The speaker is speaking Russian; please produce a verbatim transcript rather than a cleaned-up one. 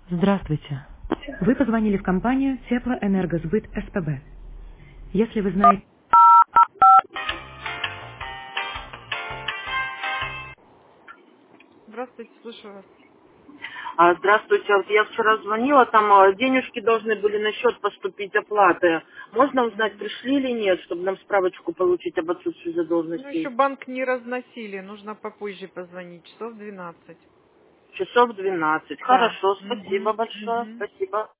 Здравствуйте. Вы позвонили в компанию Теплоэнергосбыт СПБ. Если вы знаете... Здравствуйте, слушаю вас. А, Здравствуйте, вот я вчера звонила, там а, денежки должны были на счет поступить оплаты. Можно узнать, Мгм. пришли или нет, чтобы нам справочку получить об отсутствии Ну, еще задолженностей? банк не разносили, нужно попозже позвонить, часов двенадцать. Часов двенадцать. Да. Хорошо, спасибо Мгм. большое, Мгм. спасибо.